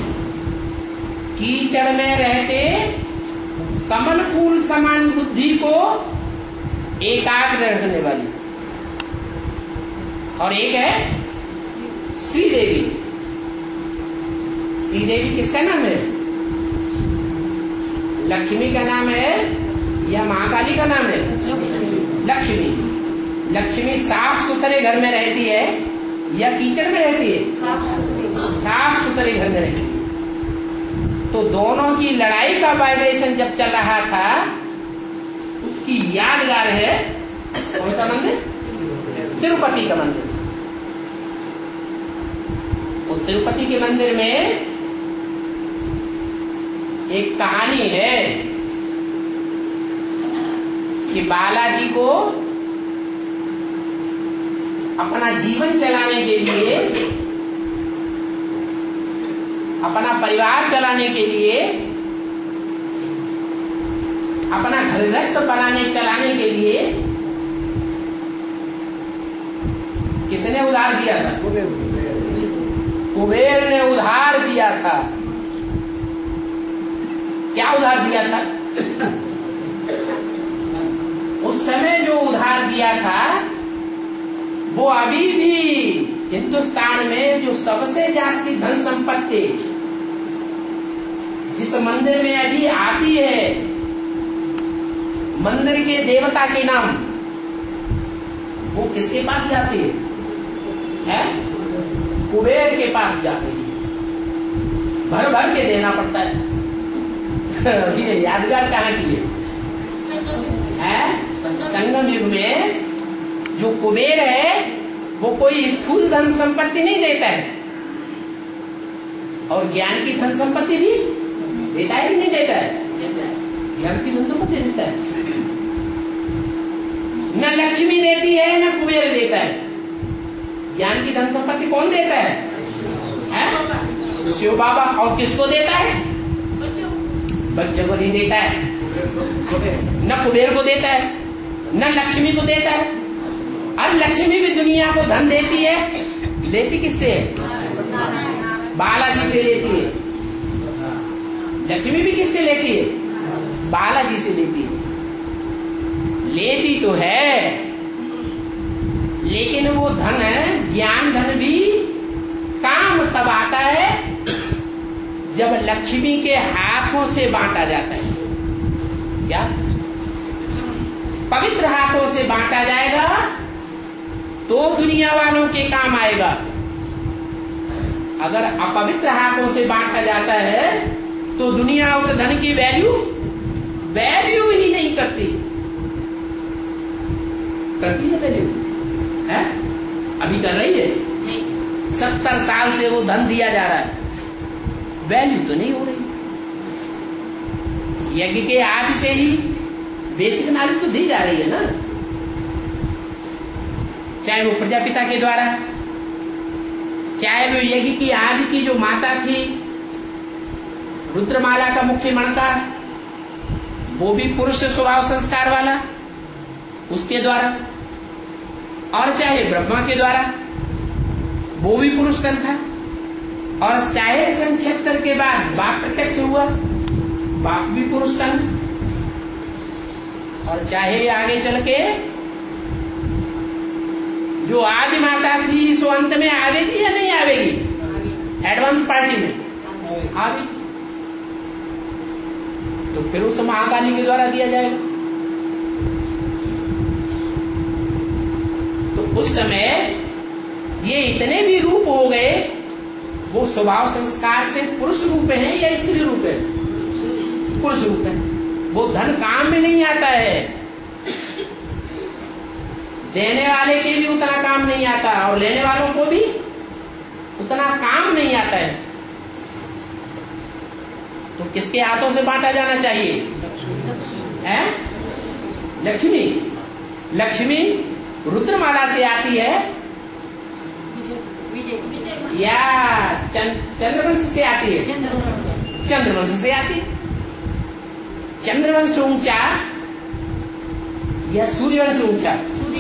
कीचड़ में रहते कमल फूल समान बुद्धि को एकाग्र रखने वाली। और एक है श्रीदेवी। श्रीदेवी किसका नाम है? लक्ष्मी का नाम है या महाकाली का नाम है? लक्ष्मी। लक्ष्मी साफ सुथरे घर में रहती है या कीचड़ में रहती है? साफ सुथरे घर में रहती है। तो दोनों की लड़ाई का वाइब्रेशन जब चल रहा था, उसकी यादगार है कौन सा मंदिर? तिरुपति का मंदिर। तो तिरुपति के मंदिर में एक कहानी है कि बालाजी को अपना जीवन चलाने के लिए, अपना परिवार चलाने के लिए, अपना घर गृहस्थ चलाने के लिए किसने उधार दिया था? कुबेर ने उधार दिया था। क्या उधार दिया था? उस समय जो उधार दिया था, वो अभी भी हिंदुस्तान में जो सबसे जास्ती धन संपत्ति जिस मंदिर में अभी आती है, मंदिर के देवता के नाम, वो किसके पास जाती है? कुबेर के पास जाती है। भर भर के देना पड़ता है। ये यादगार कहाँ की है? संगम युग में जो कुबेर है, वो कोई स्थूल धन संपत्ति नहीं देता है, और ज्ञान की धन संपत्ति भी देता है कि नहीं देता है? ज्ञान की धन संपत्ति देता है। न लक्ष्मी देती है न कुबेर देता है। ज्ञान की धन संपत्ति कौन देता है? शिव बाबा। और किसको देता है? बच्चों को नहीं देता है। न कुबेर को देता है, न लक्ष्मी को देता है। और लक्ष्मी भी दुनिया को धन देती है। लेती किससे? बालाजी से लेती है। लक्ष्मी भी किससे लेती है? बालाजी से लेती है। लेती तो है, लेकिन वो धन है, ज्ञान धन भी काम तब आता है जब लक्ष्मी के हाथों से बांटा जाता है। क्या? पवित्र हाथों से बांटा जाएगा तो दुनिया वालों के काम आएगा। अगर अपवित्र हाथों से बांटा जाता है तो दुनिया उस धन की वैल्यू ही नहीं करती। करती है वैल्यू? है? अभी कर रही है? 70 साल से वो धन दिया जा रहा है, वैल्यू तो नहीं हो रही। यज्ञ के आदि से ही बेसिक नॉलेज तो दी जा रही है ना, चाहे वो प्रजापिता के द्वारा, चाहे वो यज्ञ की आदि की जो माता थी रुद्रमाला का मुख्य मणका, वो भी पुरुष स्वभाव संस्कार वाला, उसके द्वारा, और चाहे ब्रह्मा के द्वारा, वो भी पुरुष तन था, और चाहे संक्षेप्तर के बाद बाप प्रत्यक्ष हुआ, बाप भी पुरुष तन, और चाहे आगे चल के जो आदि माता थी सो अंत में आवेगी या नहीं आवेगी, एडवांस पार्टी में आवेगी, तो फिर उस महाकाली के द्वारा दिया जाएगा। तो उस समय ये इतने भी रूप हो गए, वो स्वभाव संस्कार से पुरुष रूप है या स्त्री रूप है? पुरुष रूप है। वो धन काम में नहीं आता है, देने वाले के भी उतना काम नहीं आता और लेने वालों को भी उतना काम नहीं आता है। तो किसके हाथों से बांटा जाना चाहिए? है लक्ष्मी। लक्ष्मी रुद्रमाला से आती है या चंद्रवंश से आती है? चंद्रवंश से आती है। चंद्रवंश ऊंचा या सूर्यवंश ऊंचा?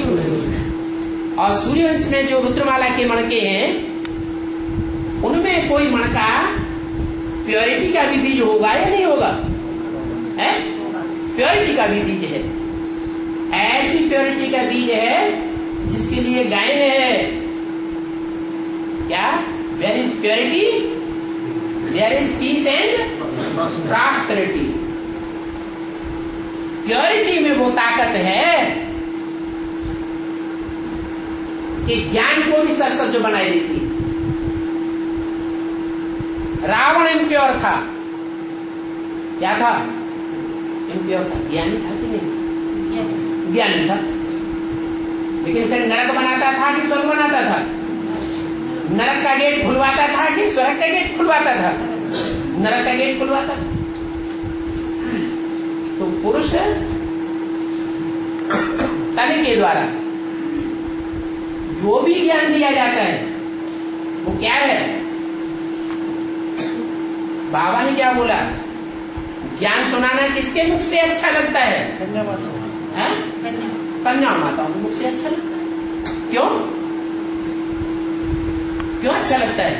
और सूर्यवंश में जो रुद्रमाला के मणके हैं उनमें कोई मणका प्योरिटी का भी बीज होगा या नहीं होगा? है प्योरिटी का भी बीज है। ऐसी प्योरिटी का बीज है जिसके लिए गायन है क्या? Where is purity there is peace and prosperity. Purity में वो ताकत है कि ज्ञान को भी सरसब्ज बनाई देती। रावण इम्प्योर था, क्या था? इम्प्योर था, ज्ञानी था कि नहीं? ज्ञानी था, लेकिन फिर नरक बनाता था कि स्वर्ग बनाता था? नरक का गेट खुलवाता था कि स्वर्ग का गेट खुलवाता था? नरक का गेट खुलवाता। तो पुरुष तन के द्वारा जो भी ज्ञान दिया जाता है वो क्या है? बाबा ने क्या बोला? ज्ञान सुनाना किसके मुख से अच्छा लगता है? कन्या माताओं के मुख से अच्छा लगता है। क्यों? क्यों अच्छा लगता है?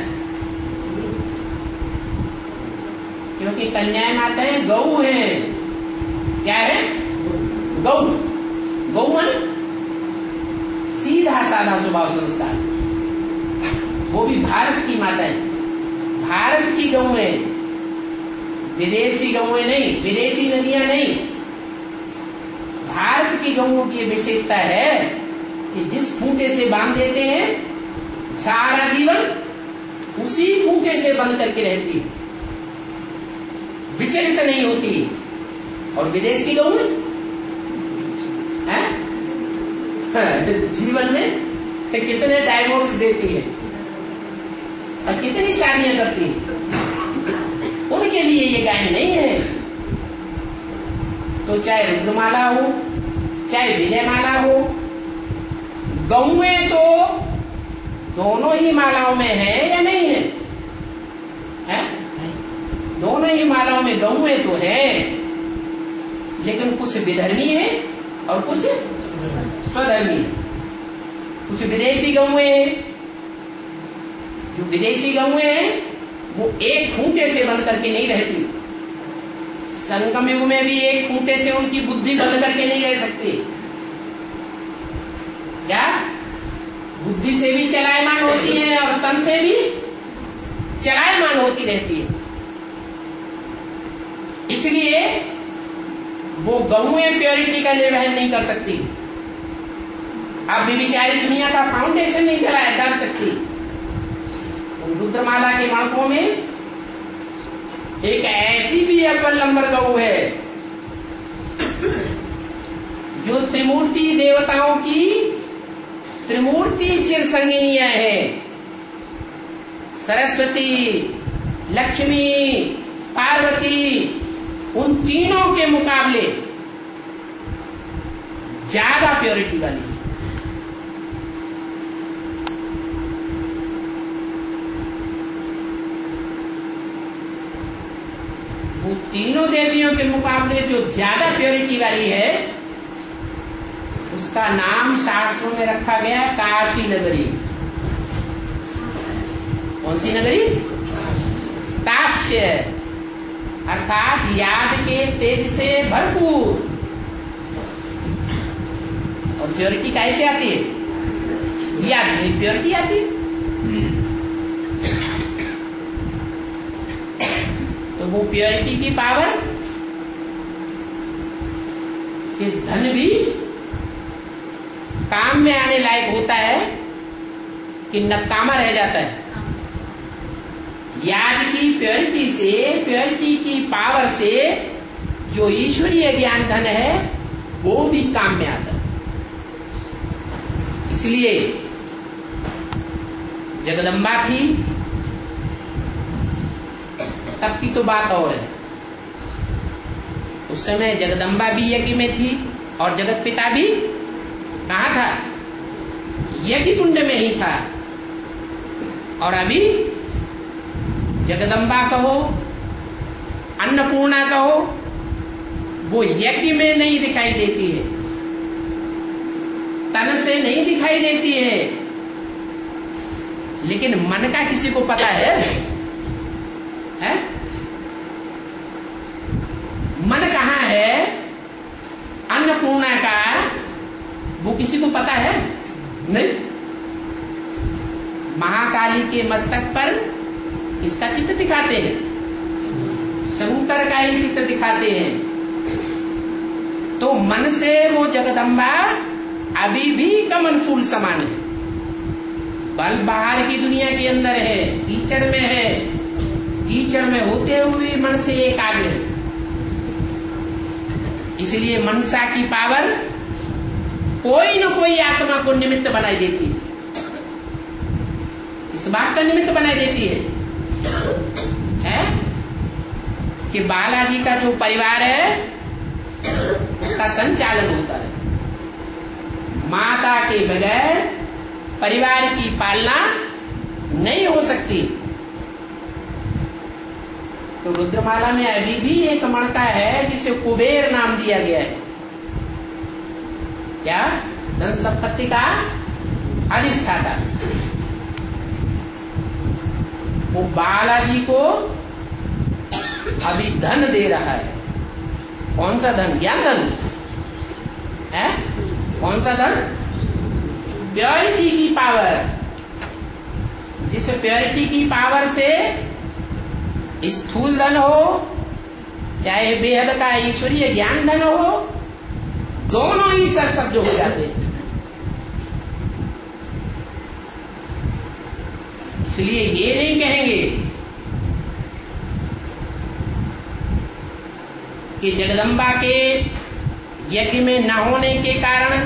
क्योंकि कन्याएं माताएं गौ है। क्या है? गौ। गौ माने सीधा साधा स्वभाव संस्कार। वो भी भारत की माताएं, भारत की गौएं, विदेशी गौएं नहीं, विदेशी नदियां नहीं। भारत की गौओं की विशेषता है कि जिस खूंटे से बांध देते हैं सारा जीवन उसी खूंटे से बंध करके रहती, विचलित नहीं होती। और विदेश की गौएं जीवन में कितने डाइवोर्स देती है और कितनी शादियां करती है, उनके लिए ये गायन नहीं है। तो चाहे रुद्रमाला हो चाहे विजयमाला हो, गौएं तो दोनों ही मालाओं में है या नहीं है? है? दोनों ही मालाओं में गौएं तो है, लेकिन कुछ विधर्मी है और कुछ स्वधर्मी। कुछ विदेशी गौएं हैं। जो विदेशी गौएं हैं वो एक खूंटे से बंध करके नहीं रहती। संगम युग में भी एक खूंटे से उनकी बुद्धि बंध करके नहीं रह सकती। क्या? बुद्धि से भी चलायमान होती है और तन से भी चलायमान होती रहती है। इसलिए वो गौएं प्योरिटी का निर्वहन नहीं कर सकती। अब भी बेचारी दुनिया का फाउंडेशन नहीं डाल सकती। रुद्रमाला के मणकों में एक ऐसी भी अव्वल नंबर गौ है जो त्रिमूर्ति देवताओं की त्रिमूर्ति चिरसंगिनियां है। सरस्वती, लक्ष्मी, पार्वती, उन तीनों के मुकाबले ज्यादा प्योरिटी वाली है। वो तीनों देवियों के मुकाबले जो ज्यादा प्योरिटी वाली है, उसका नाम शास्त्रों में रखा गया काशी नगरी। कौन सी नगरी? काश्य, अर्थात याद के तेज से भरपूर। और प्योरिटी कैसे आती है? याद से प्योरिटी आती है। तो वो प्योरिटी की पावर से धन भी काम में आने लायक होता है कि नकामा रह जाता है। याद की प्योरिटी से, प्योरिटी की पावर से जो ईश्वरीय ज्ञान धन है वो भी काम में आता है। इसलिए जगदम्बा थी तब की तो बात और है। उस समय जगदम्बा भी यज्ञ में थी और जगत पिता भी कहाँ था? यज्ञ कुंड में ही था। और अभी जगदम्बा कहो, अन्नपूर्णा कहो, वो यज्ञ में नहीं दिखाई देती है, तन से नहीं दिखाई देती है, लेकिन मन का किसी को पता है? मन कहाँ है अन्नपूर्णा का? वो किसी को पता है? नहीं। महाकाली के मस्तक पर किसका चित्र दिखाते हैं? शंकर का ही चित्र दिखाते हैं। तो मन से वो जगदम्बा अभी भी कमल फूल समान है। बल बाहर की दुनिया के अंदर है, कीचड़ में है, कीचड़ में होते हुए मन से एकाग्र है। इसलिए मनसा की पावर कोई न कोई आत्मा को निमित्त बनाई देती है। इस बात का निमित्त बनाई देती है कि बालाजी का जो परिवार है उसका संचालन होता है। माता के बगैर परिवार की पालना नहीं हो सकती। तो रुद्रमाला में अभी भी एक मणका है जिसे कुबेर नाम दिया गया है। क्या? धन संपत्ति का अधिष्ठाता। वो बालाजी को अभी धन दे रहा है। कौन सा धन? ज्ञान धन है। कौन सा धन? प्योरिटी की पावर। जिस प्योरिटी की पावर से स्थूल धन हो चाहे बेहद का ईश्वरीय ज्ञान धन हो, दोनों ही सरसब्ज हो जाते हैं। इसलिए ये नहीं कहेंगे कि जगदम्बा के यज्ञ में न होने के कारण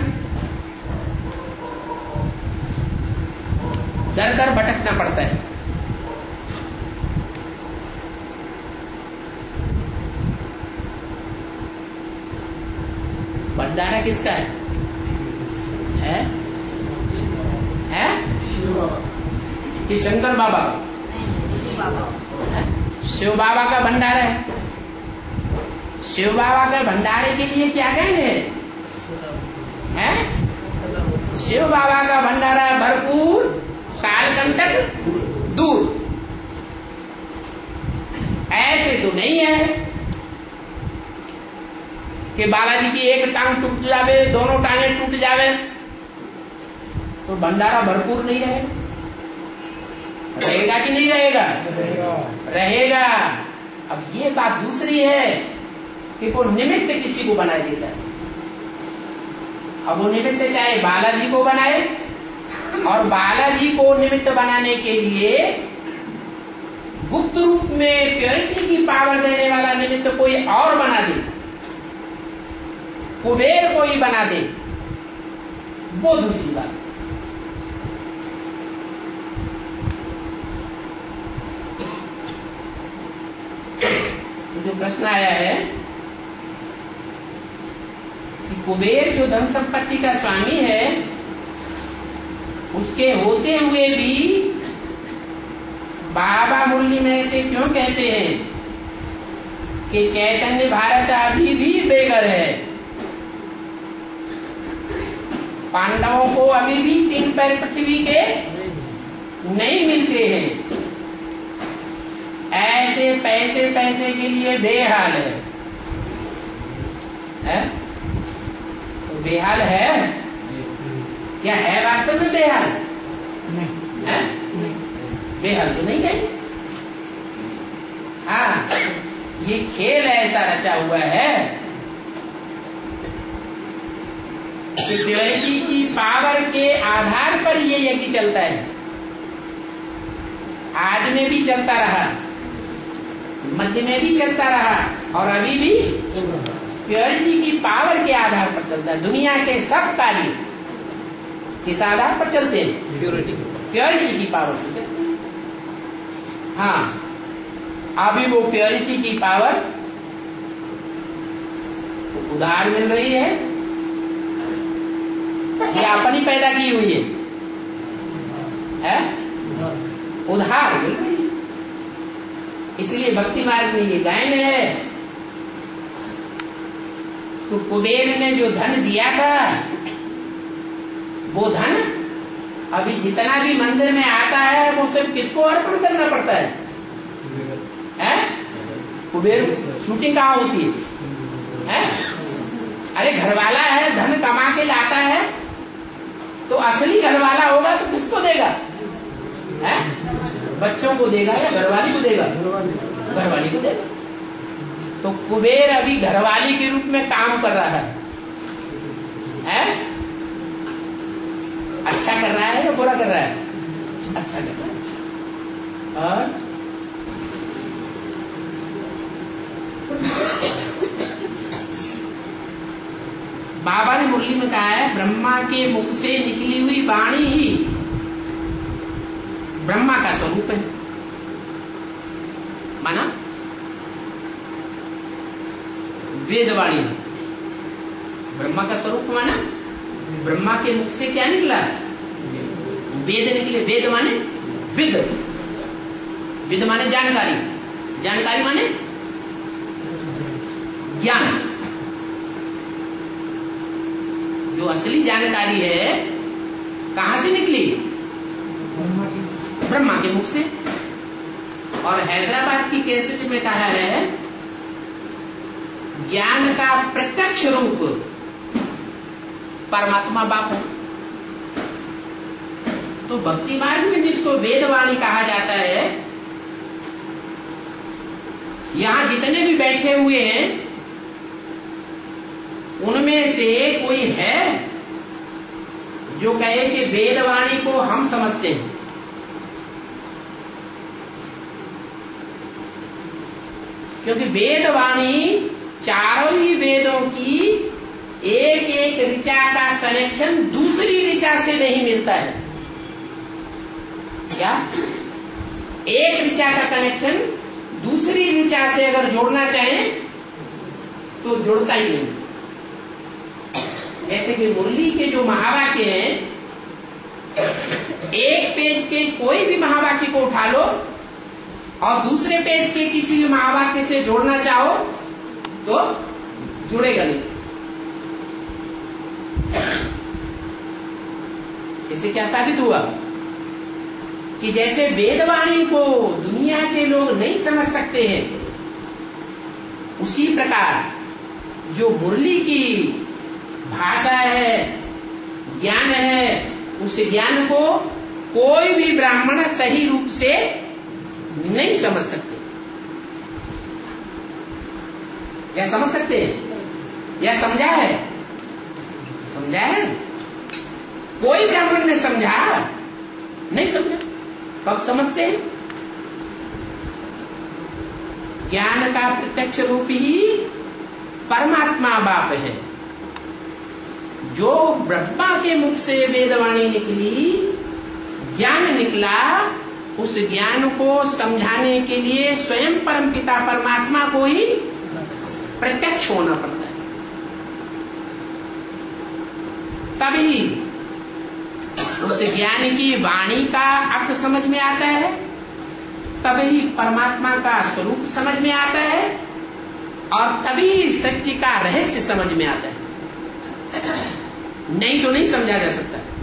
दर दर भटकना पड़ता है। भंडारा किसका है? कि शंकर बाबा? शिव बाबा का भंडारा है। शिव बाबा के भंडारे के लिए क्या कहने हैं? शिव बाबा का भंडारा भरपूर, कालकंटक दूर। ऐसे तो नहीं है कि बालाजी की एक टांग टूट जावे, दोनों टांगे टूट जावे तो भंडारा भरपूर नहीं रहेगा। रहेगा कि नहीं रहेगा? रहेगा। अब ये बात दूसरी है कि वो निमित्त किसी को बनाए देता है। अब वो निमित्त चाहे बालाजी को बनाए, और बालाजी को निमित्त बनाने के लिए गुप्त रूप में प्योरिटी की पावर देने वाला निमित्त कोई और बना दे, कुबेर कोई बना दे, वो दूसरी बात। जो प्रश्न आया है कुबेर जो धन संपत्ति का स्वामी है, उसके होते हुए भी बाबा मुरली में से क्यों कहते हैं कि चैतन्य भारत अभी भी बेघर है, पांडवों को अभी भी 3 पैर पृथ्वी के नहीं मिलते हैं, ऐसे पैसे के लिए बेहाल है? तो बेहाल है क्या है? वास्तव में बेहाल नहीं है? नहीं बेहाल तो नहीं है। हाँ, ये खेल ऐसा रचा हुआ है कि प्योरिटी की पावर के आधार पर ये यज्ञ चलता है। आज में भी चलता रहा, मध्य में भी चलता रहा, और अभी भी प्योरिटी की पावर के आधार पर चलता है। दुनिया के सब कार्य किस आधार पर चलते हैं? प्योरिटी की पावर से चलते हैं। हाँ, अभी वो प्योरिटी की पावर उधार मिल रही है या अपनी पैदा की हुई है? उधार मिल रही है। इसलिए भक्ति मार्ग में ये गायन है। तो कुबेर ने जो धन दिया था, वो धन अभी जितना भी मंदिर में आता है वो सिर्फ किसको अर्पण करना पड़ता है? कुबेर शूटिंग कहाँ होती है? अरे घरवाला है, धन कमा के लाता है, तो असली घरवाला होगा तो किसको देगा? बच्चों को देगा या घरवाली को देगा? घरवाली को देगा। तो कुबेर अभी घरवाली के रूप में काम कर रहा है? अच्छा कर रहा है या बुरा कर रहा है? अच्छा कर रहा है। और बाबा ने मुरली में कहा है, ब्रह्मा के मुख से निकली हुई वाणी ही ब्रह्मा का स्वरूप है। माना वेदवाणी ब्रह्मा का स्वरूप माना। ब्रह्मा के मुख से क्या निकला? वेद निकले। वेद माने विद, विद माने जानकारी, जानकारी माने ज्ञान। जो असली जानकारी है कहां से निकली? ब्रह्मा के मुख से। और हैदराबाद की कैसेट में कहा है, ज्ञान का प्रत्यक्ष रूप परमात्मा बाप है। तो भक्ति मार्ग में जिसको वेदवाणी कहा जाता है, यहां जितने भी बैठे हुए हैं उनमें से कोई है जो कहे कि वेदवाणी को हम समझते हैं? क्योंकि वेदवाणी चारों ही वेदों की एक एक ऋचा का कनेक्शन दूसरी ऋचा से नहीं मिलता है। क्या? एक ऋचा का कनेक्शन दूसरी ऋचा से अगर जोड़ना चाहे तो जुड़ता ही नहीं। जैसे कि मुरली के जो महावाक्य हैं, एक पेज के कोई भी महावाक्य को उठा लो और दूसरे पेज के किसी भी महावाक्य से जोड़ना चाहो तो जुड़ेगा नहीं। इससे क्या साबित हुआ कि जैसे वेदवाणी को दुनिया के लोग नहीं समझ सकते हैं, उसी प्रकार जो मुरली की भाषा है, ज्ञान है, उस ज्ञान को कोई भी ब्राह्मण सही रूप से नहीं समझ सकते। या समझ सकते हैं? या समझा है? समझा है? कोई ब्राह्मण ने समझा? नहीं समझा। कब समझते हैं? ज्ञान का प्रत्यक्ष रूप ही परमात्मा बाप है। जो ब्रह्मा के मुख से वेदवाणी निकली, ज्ञान निकला, उस ज्ञान को समझाने के लिए स्वयं परमपिता परमात्मा को ही प्रत्यक्ष होना पड़ता है। तभी उस ज्ञानी की वाणी का अर्थ समझ में आता है, तभी परमात्मा का स्वरूप समझ में आता है, और तभी सृष्टि का रहस्य समझ में आता है। नहीं तो नहीं समझा जा सकता।